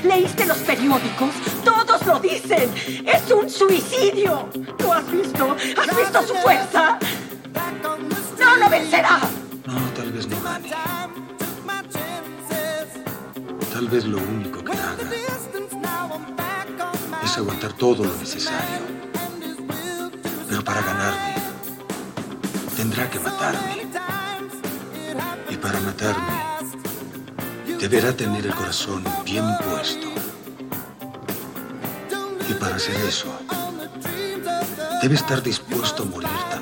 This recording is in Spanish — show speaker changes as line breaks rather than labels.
¿Leíste los periódicos? Todos lo dicen. Es un suicidio. ¿Lo has visto? ¿Has visto su fuerza? No lo vencerá.
No, tal vez no gane. Tal vez lo único que haga es aguantar todo lo necesario. Pero para ganarme, tendrá que matarme. Y para matarme, deberá tener el corazón bien puesto. Y para hacer eso, debe estar dispuesto a morir también.